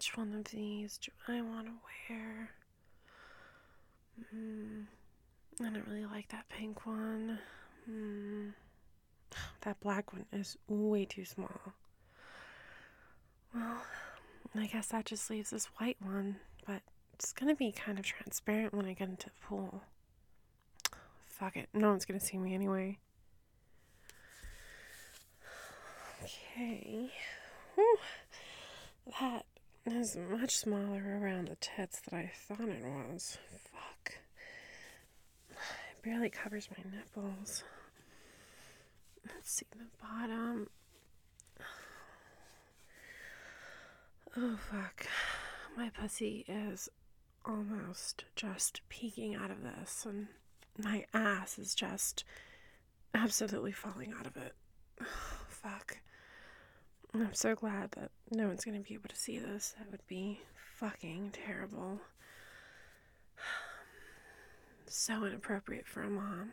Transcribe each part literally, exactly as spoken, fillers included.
which one of these do I want to wear? Mm, I don't really like that pink one. Mm, that black one is way too small. Well, I guess that just leaves this white one, but it's going to be kind of transparent when I get into the pool. Fuck it. No one's going to see me anyway. Okay. Whew. That is much smaller around the tits than I thought it was. Fuck. It barely covers my nipples. Let's see the bottom. Oh, fuck. My pussy is almost just peeking out of this, and my ass is just absolutely falling out of it. Oh, fuck. I'm so glad that no one's going to be able to see this. That would be fucking terrible. So inappropriate for a mom.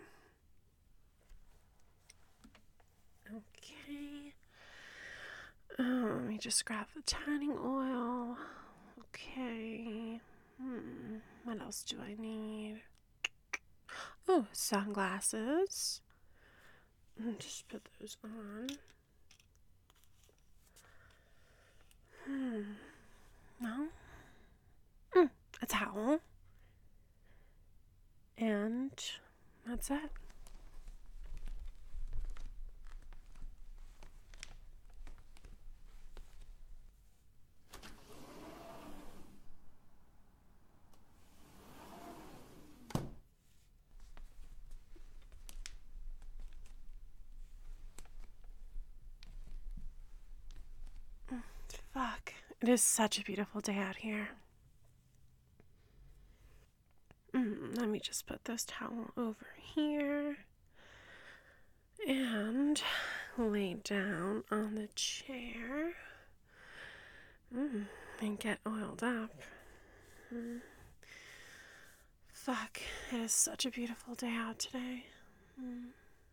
Okay. Oh, let me just grab the tanning oil. Okay. Hmm. What else do I need? Oh, sunglasses. Just put those on. Hmm. No. Mm, a towel. And that's it. Fuck. It is such a beautiful day out here. Mm, let me just put this towel over here. And lay down on the chair. Mm, and get oiled up. Mm. Fuck. It is such a beautiful day out today. Mm.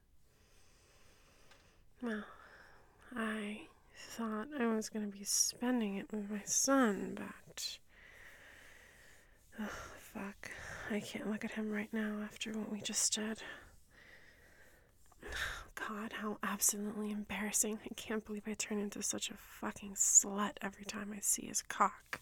Well, I thought I was going to be spending it with my son, but... Oh, fuck. I can't look at him right now after what we just did. God, how absolutely embarrassing. I can't believe I turn into such a fucking slut every time I see his cock.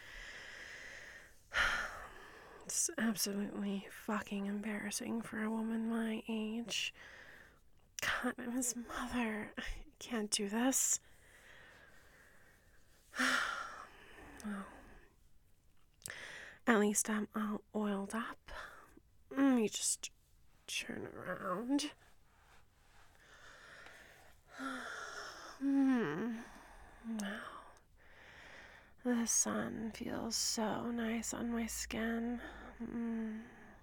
It's absolutely fucking embarrassing for a woman my age. God, I'm his mother. I can't do this. Well, at least I'm all oiled up. Let me just turn around. Hmm. Wow. The sun feels so nice on my skin. Mm.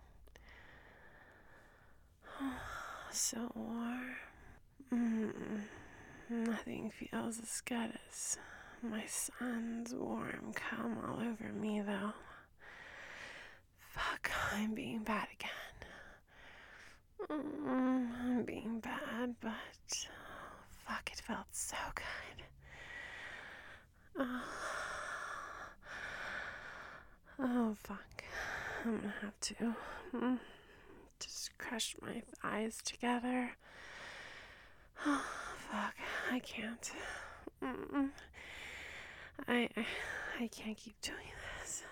So warm. Mm. Nothing feels as good as my son's warm cum all over me, though. Fuck, I'm being bad again. Mm, I'm being bad, but fuck, it felt so good. Oh, oh fuck. I'm gonna have to mm, just crush my thighs together. Oh, fuck, I can't. Mm-mm. I, I I can't keep doing this.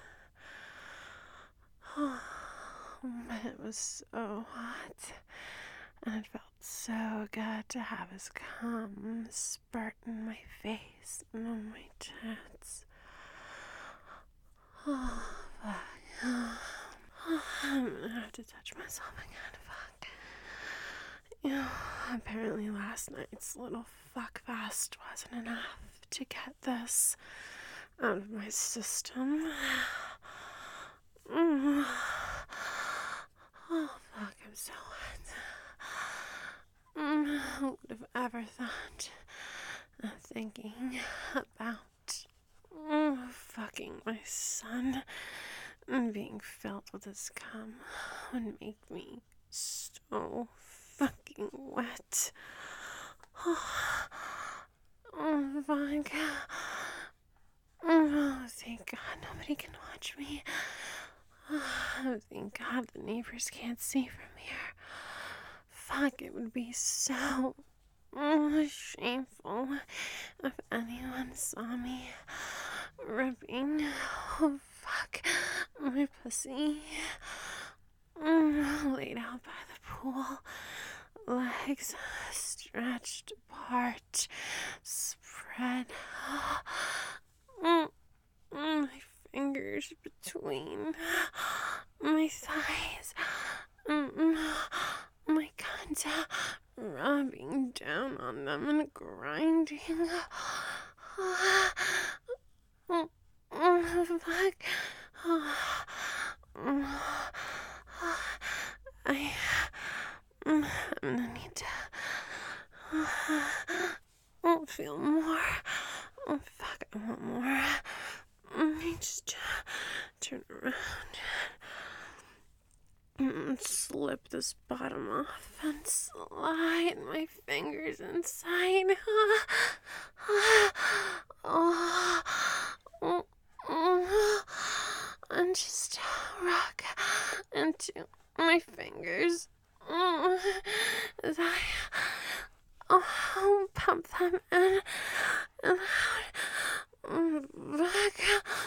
Oh, but it was so hot, and it felt so good to have his cum spurt in my face and on my tits. Oh, fuck. Oh, I'm gonna have to touch myself again. Fuck. You know, apparently last night's little fuck fest wasn't enough to get this out of my system. Mm. Oh, fuck, I'm so wet. Mm, who would have ever thought of thinking about mm, fucking my son and being filled with his cum would make me so fucking wet. Oh, oh fuck. Oh, thank thank God nobody can watch me. Oh, thank God the neighbors can't see from here. Fuck, it would be so oh, shameful if anyone saw me ripping, oh fuck, my pussy. Mm, laid out by the pool, legs stretched apart, spread. Mm, mm, my fingers between my thighs. Mm, my cunt rubbing down on them and grinding. Oh, fuck. I, I'm gonna need to oh, feel more. Oh, fuck, I want more. I just turn around and slip this bottom off and slide my fingers inside. Oh, oh, oh, and just rock into my fingers oh, as I oh, pump them in and out back.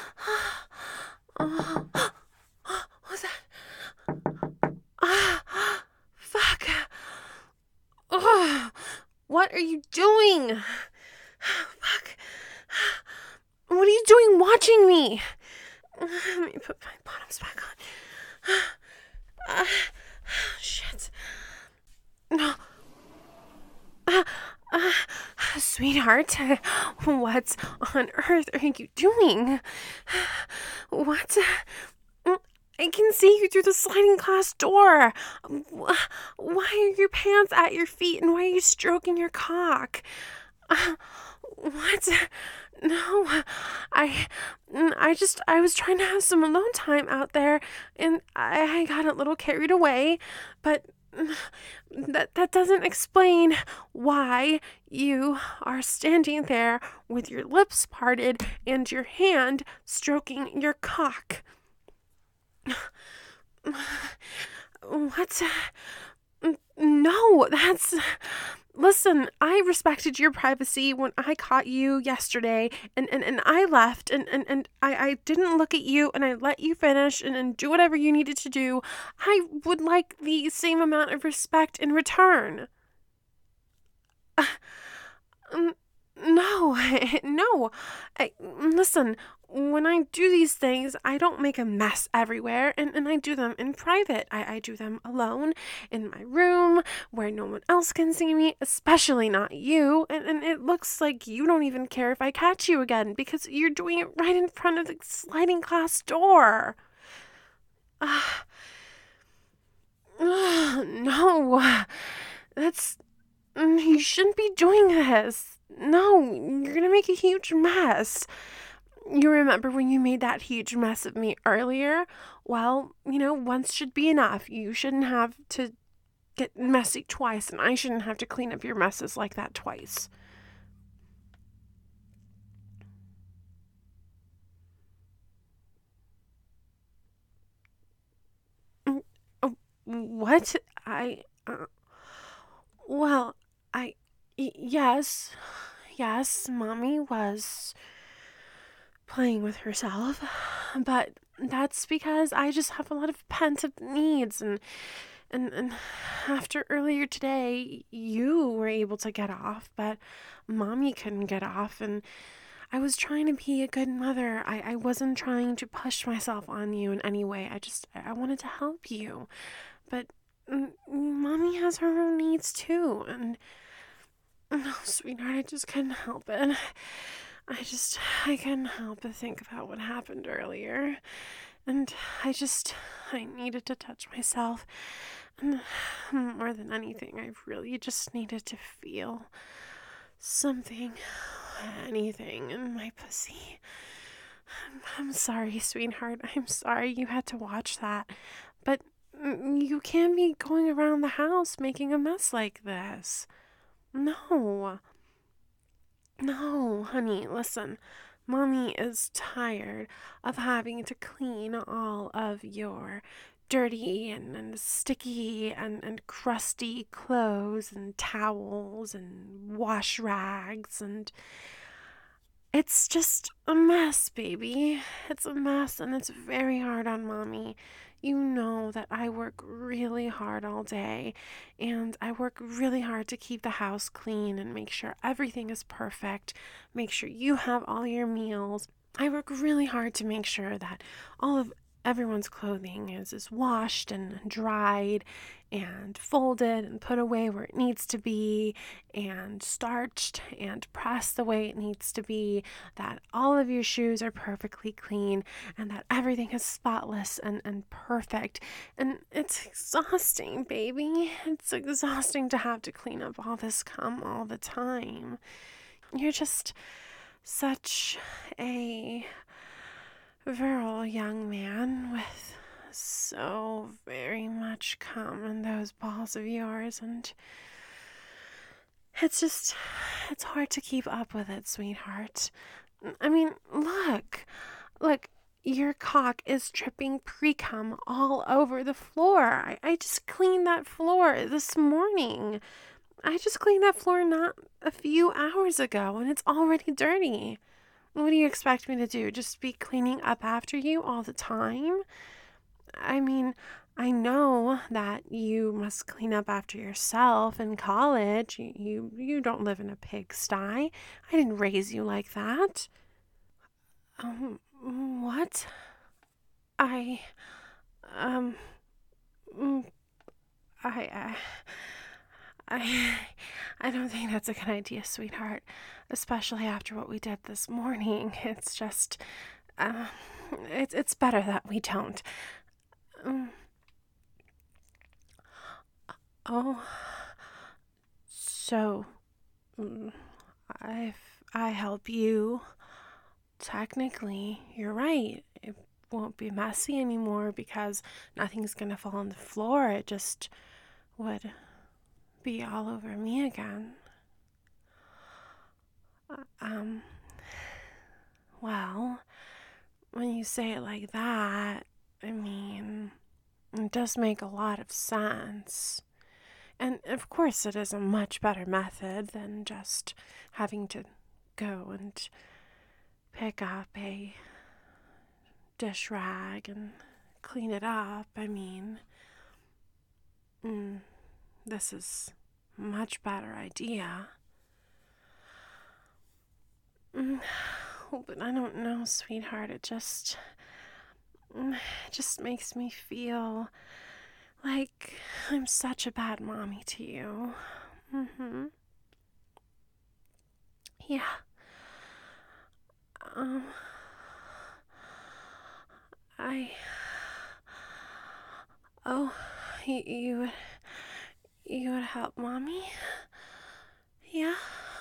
Oh, what's that? Ah, fuck. Oh, what are you doing? Fuck. What are you doing watching me? Let me put my bottoms back on. Uh, shit. No. Uh, uh, sweetheart, what on earth are you doing? What? I can see you through the sliding glass door. Why are your pants at your feet and why are you stroking your cock? Uh, what? No, I, I just, I was trying to have some alone time out there and I got a little carried away, but that, that doesn't explain why you are standing there with your lips parted and your hand stroking your cock. What? No, that's... Listen, I respected your privacy when I caught you yesterday, and, and, and I left, and, and, and I, I didn't look at you, and I let you finish and, and do whatever you needed to do. I would like the same amount of respect in return. Uh, um, no, no. I, listen, when I do these things, I don't make a mess everywhere, and, and I do them in private. I, I do them alone in my room where no one else can see me, especially not you. And, and it looks like you don't even care if I catch you again because you're doing it right in front of the sliding glass door. Uh, uh, no, that's... You shouldn't be doing this. No, you're gonna make a huge mess. You remember when you made that huge mess of me earlier? Well, you know, once should be enough. You shouldn't have to get messy twice, and I shouldn't have to clean up your messes like that twice. What? I... Uh, well, I... Y- yes... Yes, Mommy was playing with herself, but that's because I just have a lot of pent-up needs, and, and, and after earlier today, you were able to get off, but Mommy couldn't get off, and I was trying to be a good mother. I, I wasn't trying to push myself on you in any way. I just, I wanted to help you, but mm, Mommy has her own needs too, and no, sweetheart, I just couldn't help it. I just, I couldn't help but think about what happened earlier. And I just, I needed to touch myself. And more than anything, I really just needed to feel something, anything in my pussy. I'm, I'm sorry, sweetheart. I'm sorry you had to watch that. But you can't be going around the house making a mess like this. No. No, honey, listen. Mommy is tired of having to clean all of your dirty and, and sticky and, and crusty clothes and towels and wash rags, and it's just a mess, baby. It's a mess, and it's very hard on Mommy. You know that I work really hard all day, and I work really hard to keep the house clean and make sure everything is perfect, make sure you have all your meals. I work really hard to make sure that all of everyone's clothing is, is washed and dried and folded and put away where it needs to be and starched and pressed the way it needs to be, that all of your shoes are perfectly clean and that everything is spotless and, and perfect. And it's exhausting, baby. It's exhausting to have to clean up all this cum all the time. You're just such a virile young man with so very much cum in those balls of yours, and it's just, it's hard to keep up with it, sweetheart. I mean, look, look, your cock is dripping pre-cum all over the floor. I, I just cleaned that floor this morning. I just cleaned that floor not a few hours ago, and it's already dirty. What do you expect me to do? Just be cleaning up after you all the time? I mean, I know that you must clean up after yourself in college. You, you, you don't live in a pigsty. I didn't raise you like that. Um, what? I, um, mm, I, I, I, I don't think that's a good idea, sweetheart. Especially after what we did this morning. It's just, uh, it's it's better that we don't. Um, oh, so, mm, if I help you, technically, you're right. It won't be messy anymore because nothing's gonna fall on the floor. It just would be all over me again. Uh, Um, well, when you say it like that, I mean, it does make a lot of sense. And of course, it is a much better method than just having to go and pick up a dish rag and clean it up. I mean, mm, this is a much better idea. Mm, but I don't know, sweetheart. It just, mm, it just makes me feel like I'm such a bad mommy to you. Mm-hmm. Yeah. Um, I. Oh, you, you would, you would help mommy? Yeah?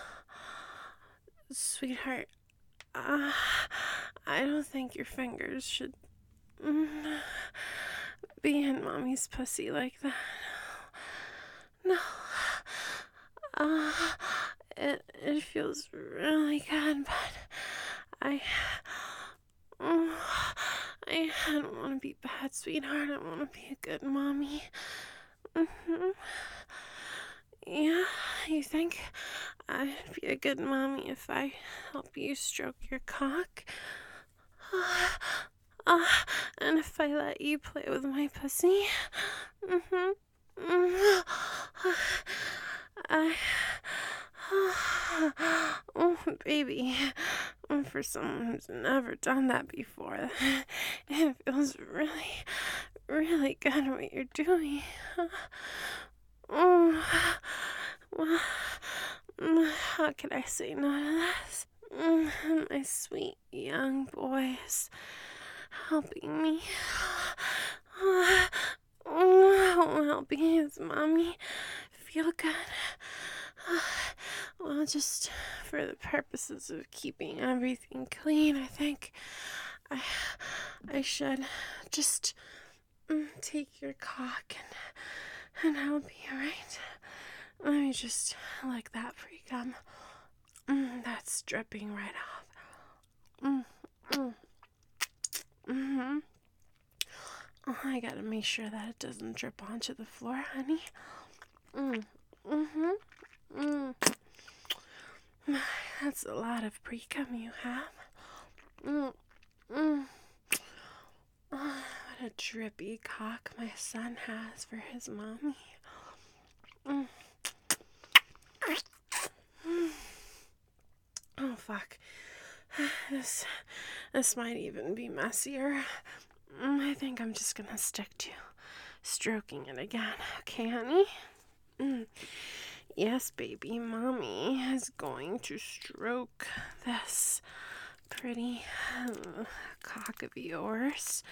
Sweetheart, uh, I don't think your fingers should mm, be in mommy's pussy like that. No. Uh, it, it feels really good, but I, mm, I don't want to be bad, sweetheart. I want to be a good mommy. Mm-hmm. Yeah, you think I'd be a good mommy if I help you stroke your cock? Uh, uh, and if I let you play with my pussy? Mm-hmm. Mm-hmm. I... Oh, baby. For someone who's never done that before, it feels really, really good what you're doing. Oh, well, how could I say no to this? My sweet young boys helping me. Oh, helping his mommy feel good. Well, just for the purposes of keeping everything clean, I think I, I should just mm, take your cock and, and help you, right? Let me just lick that pre-cum. Mm, that's dripping right off. Mm, mm, mm-hmm. Oh, I gotta make sure that it doesn't drip onto the floor, honey. Mm, mm-hmm. Mm. That's a lot of pre-cum you have. Mm, mm. Oh, what a drippy cock my son has for his mommy. Mm. Mm. Oh, fuck. This, this might even be messier. Mm, I think I'm just gonna stick to stroking it again. Okay, honey? Mm. Yes, baby, mommy is going to stroke this pretty uh, cock of yours.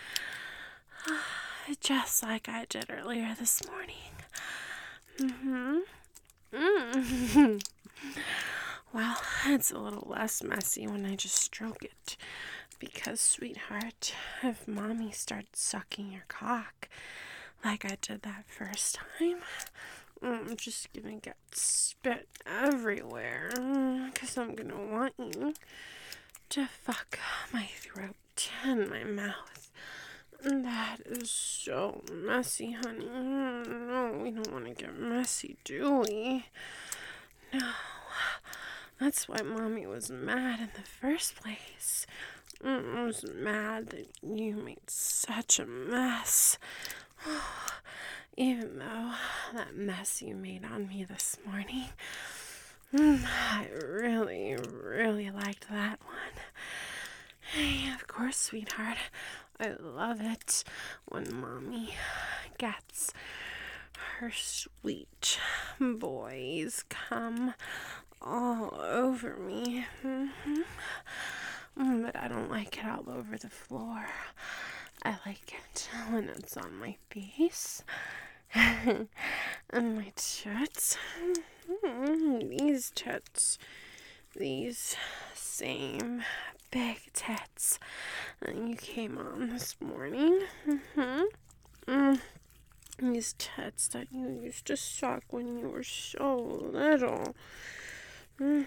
Just like I did earlier this morning. Mm-hmm. Mm. Well, it's a little less messy when I just stroke it. Because, sweetheart, if mommy starts sucking your cock like I did that first time, I'm just gonna get spit everywhere. Because I'm gonna want you to fuck my throat and my mouth. That is so messy, honey. No, we don't want to get messy, do we? No. That's why mommy was mad in the first place. I was mad that you made such a mess. Even though that mess you made on me this morning, I really, really liked that one. Hey, of course, sweetheart. I love it when mommy gets her sweet boys come all over me. Mm-hmm. But I don't like it all over the floor. I like it when it's on my face and my tits. These tits. These same big tits that you came on this morning. Mm-hmm. Mm. These tits that you used to suck when you were so little. Mm.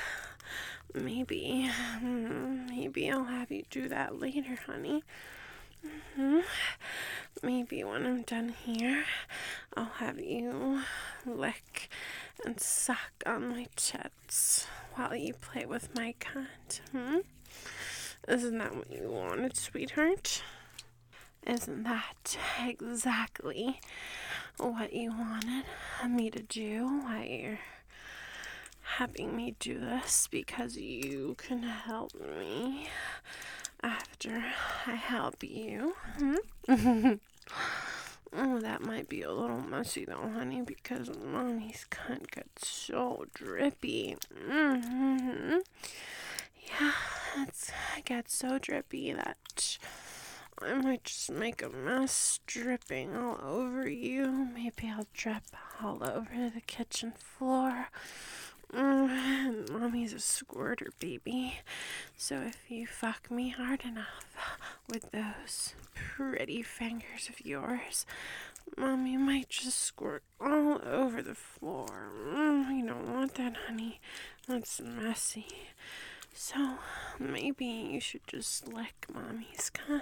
Maybe, maybe I'll have you do that later, honey. Mm-hmm. Maybe when I'm done here, I'll have you lick and suck on my tits while you play with my cunt. Hmm? Isn't that what you wanted, sweetheart? Isn't that exactly what you wanted me to do while you're having me do this? Because you can help me after I help you. Hmm? Oh, that might be a little messy though, honey, because mommy's cunt gets so drippy. Mm-hmm. Yeah, it's, it gets so drippy that I might just make a mess dripping all over you. Maybe I'll drip all over the kitchen floor. Mm, mommy's a squirter, baby. So if you fuck me hard enough with those pretty fingers of yours, mommy might just squirt all over the floor. Mm, you don't want that, honey. That's messy. So maybe you should just lick mommy's cunt.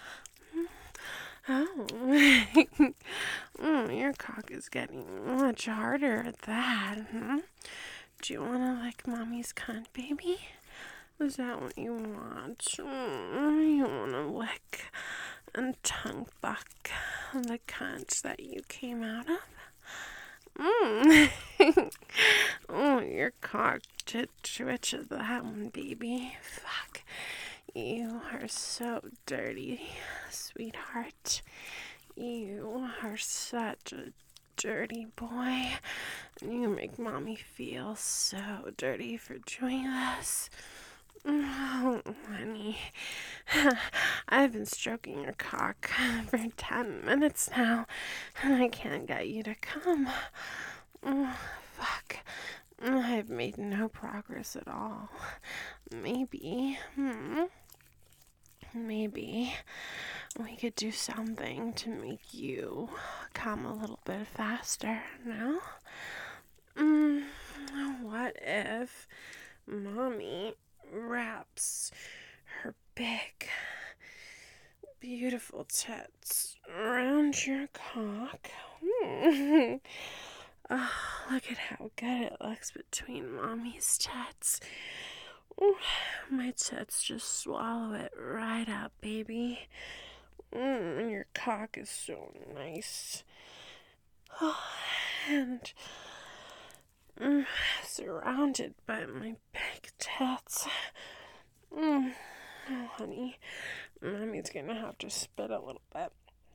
Oh, mm, your cock is getting much harder at that. Hmm? Do you want to lick mommy's cunt, baby? Is that what you want? Mm, you want to lick and tongue fuck the cunt that you came out of? Mm. Oh, your cock did twitch at that one, baby. Fuck. You are so dirty, sweetheart. You are such a dirty boy. You make mommy feel so dirty for doing this. Oh, honey. I've been stroking your cock for ten minutes now, and I can't get you to come. Oh, fuck. I've made no progress at all. Maybe, hmm, maybe we could do something to make you come a little bit faster now. Mm, what if mommy wraps her big, beautiful tits around your cock. Mm. Oh, look at how good it looks between mommy's tits. Ooh, my tits just swallow it right up, baby. Mm, your cock is so nice. Oh, and mm, surrounded by my big tits. Mm. Oh, honey, mommy's gonna have to spit a little bit.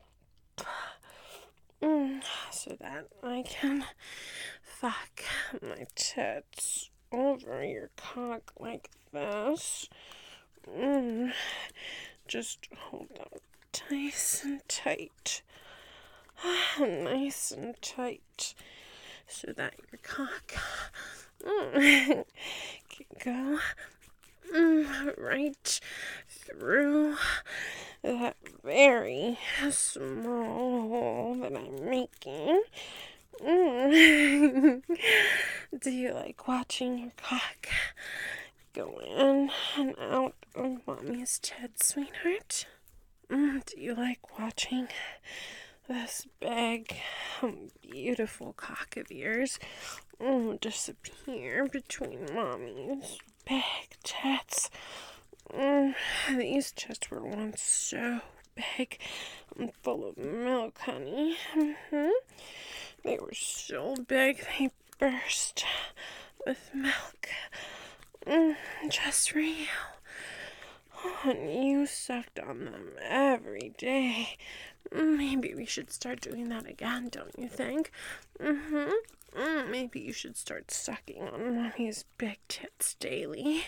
Mm, so that I can fuck my tits over your cock like this. Mm, just hold them nice and tight. Nice and tight. So that your cock mm, can go mm, right through that very small hole that I'm making. Mm. Do you like watching your cock go in and out of mommy's tits, sweetheart? Mm. Do you like watching this big, beautiful cock of yours mm, disappear between mommy's big tits? Mm, these tits were once so big and full of milk, honey. Mm-hmm. They were so big they burst with milk. Mm, just for you. Oh, and you sucked on them every day. Maybe we should start doing that again, don't you think? Mm-hmm. Mm, maybe you should start sucking on mommy's big tits daily.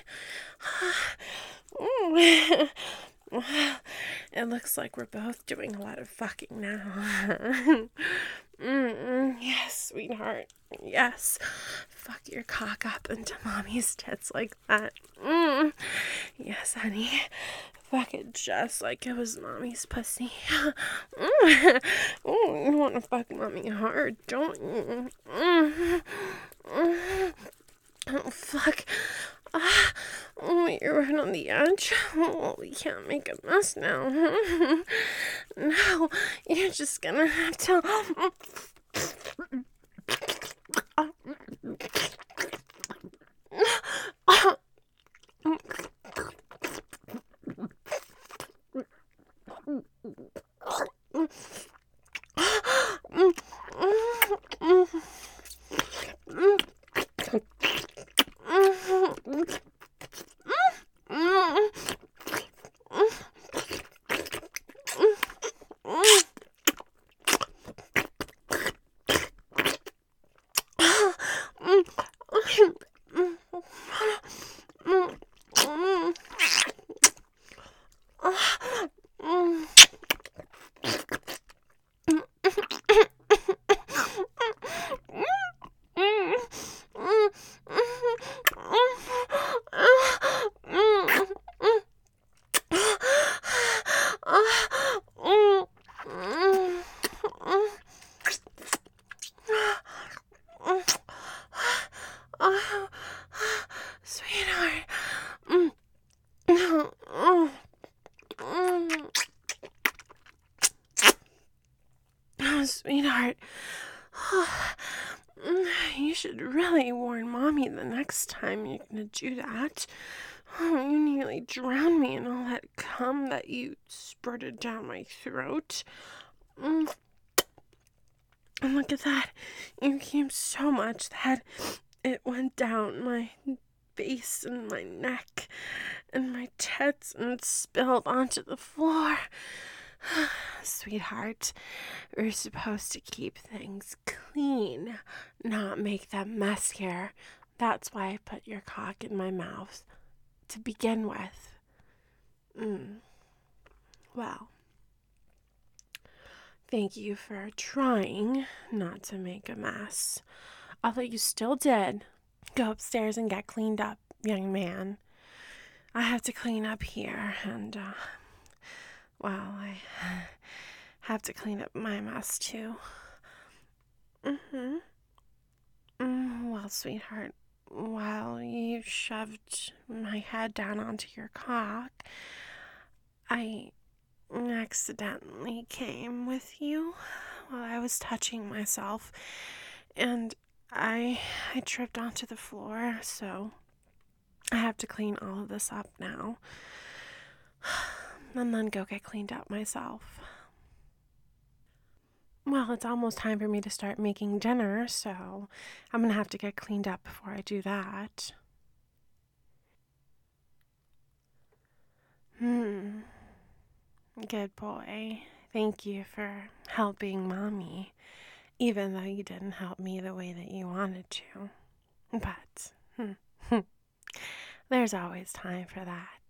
Mm. It looks like we're both doing a lot of fucking now. Mm-mm. Yes, sweetheart. Yes. Fuck your cock up into mommy's tits like that. Mm. Yes, honey. Fuck it just like it was mommy's pussy. Mm. Oh, you want to fuck mommy hard, don't you? Mm. Mm. Oh, fuck. Ah, oh, you're right on the edge. Oh, we can't make a mess now. No, you're just gonna have to. Sweetheart. Mm. Oh, sweetheart. You should really warn mommy the next time you're gonna do that. Oh, you nearly drowned me in all that cum that you spurted down my throat. Mm. And look at that. You came so much that it went down my face and my neck and my tits and spilled onto the floor. Sweetheart, we're supposed to keep things clean, not make them messier. That's why I put your cock in my mouth to begin with. Mm. Well, thank you for trying not to make a mess. Although you still did. Go upstairs and get cleaned up, young man. I have to clean up here, and, uh, well, I have to clean up my mess, too. Mm-hmm. Mm, well, sweetheart, while you shoved my head down onto your cock, I accidentally came with you while I was touching myself, and I I tripped onto the floor, so I have to clean all of this up now, and then go get cleaned up myself. Well, it's almost time for me to start making dinner, so I'm gonna have to get cleaned up before I do that. Hmm. Good boy. Thank you for helping Mommy, even though you didn't help me the way that you wanted to. But hmm, there's always time for that.